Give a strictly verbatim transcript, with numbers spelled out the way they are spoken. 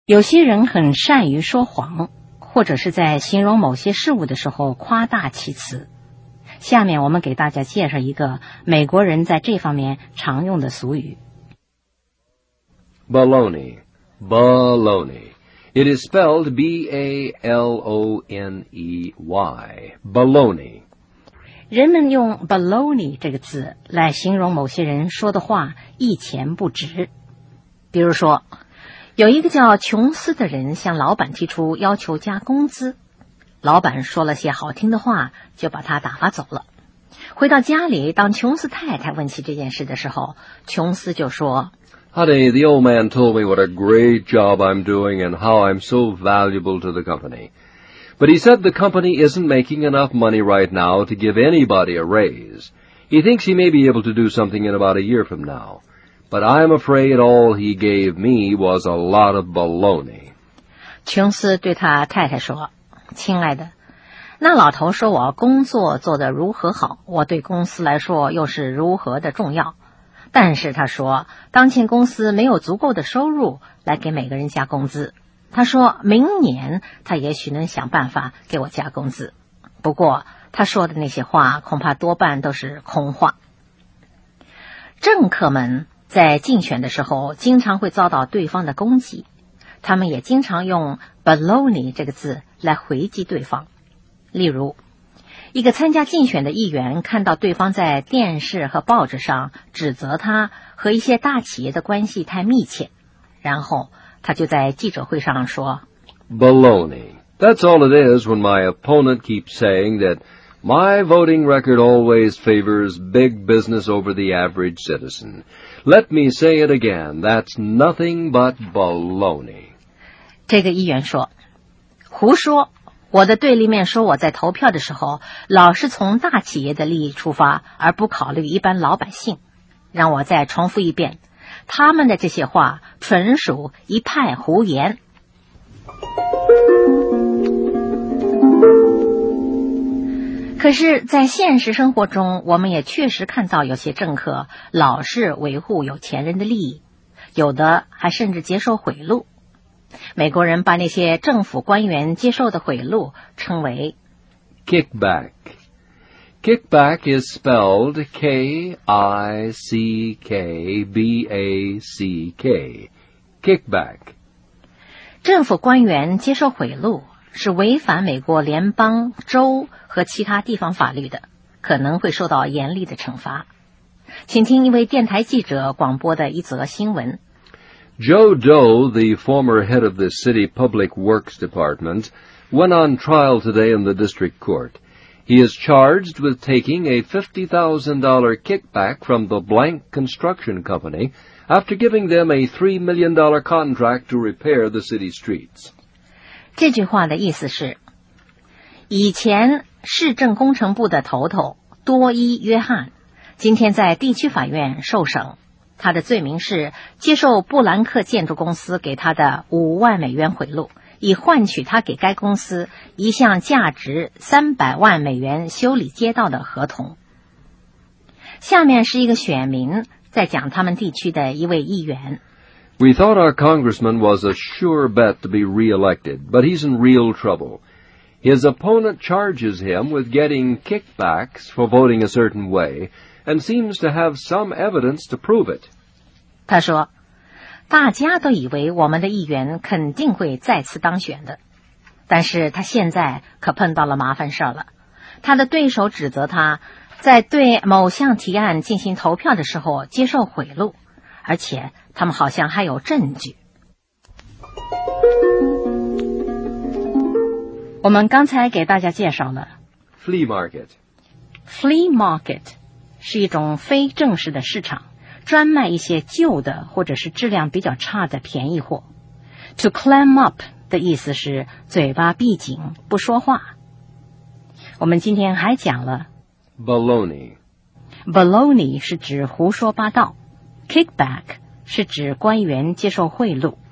有些人很善于说谎，或者是在形容某些事物的时候夸大其词。下面我们给大家介绍一个美国人在这方面常用的俗语。 Baloney. Baloney. It is spelled B A L O N E Y. Baloney. 人们用 baloney 这个字来形容某些人说的话一钱不值。比如说，有一个叫琼斯的人向老板提出要求加工资，老板说了些好听的话，就把他打发走了。回到家里，当琼斯太太问起这件事的时候，琼斯就说 Honey, the old man told me what a great job I'm doing and how I'm so valuable to the company. But he said the company isn't making enough money right now to give anybody a raise. He thinks he may be able to do something in about a year from now. But I'm afraid all he gave me was a lot of baloney. 琼斯对他太太说，亲爱的，那老头说我工作做得如何好，我对公司来说又是如何的重要。但是他说，当前公司没有足够的收入来给每个人加工资。他说明年他也许能想办法给我加工资。不过他说的那些话恐怕多半都是空话。政客们在竞选的时候经常会遭到对方的攻击，他们也经常用 baloney 这个字来回击对方。例如，一个参加竞选的议员看到对方在电视和报纸上指责他和一些大企业的关系太密切，然后他就在记者会上说 Baloney. That's all it is when my opponent keeps saying that my voting record always favors big business over the average citizen. Let me say it again. That's nothing but baloney. 这个议员说，胡说，我的对立面说我在投票的时候老是从大企业的利益出发，而不考虑一般老百姓。让我再重复一遍，他们的这些话纯属一派胡言。可是在现实生活中，我们也确实看到有些政客老是维护有钱人的利益，有的还甚至接受贿赂。美国人把那些政府官员接受的贿赂称为 Kickback. Kickback is spelled K I C K B A C K. Kickback. 政府官员接受贿赂是违反美国联邦、州和其他地方法律的，可能会受到严厉的惩罚。请听一位电台记者广播的一则新闻。 Joe Doe, the former head of the city public works department, went on trial today in the district court. He is charged with taking a fifty thousand dollars kickback from the Blank Construction Company after giving them a three million dollars contract to repair the city streets. 这句话的意思是，以前市政工程部的头头多伊·约翰今天在地区法院受审，他的罪名是接受布兰克建筑公司给他的五万美元贿赂，以换取他给该公司一项价值三百万美元修理街道的合同。下面是一个选民在讲他们地区的一位议员。 We thought our congressman was a sure bet to be re-elected, but he's in real trouble. His opponent charges him with getting kickbacks for voting a certain way, and seems to have some evidence to prove it. 他说，大家都以为我们的议员肯定会再次当选的，但是他现在可碰到了麻烦事了。他的对手指责他在对某项提案进行投票的时候接受贿赂，而且他们好像还有证据。我们刚才给大家介绍了 Flea market. Flea market 是一种非正式的市场，专卖一些旧的或者是质量比较差的便宜货。To clam up 的意思是嘴巴闭紧不说话。我们今天还讲了 Baloney. Baloney 是指胡说八道， Kickback 是指官员接受贿赂。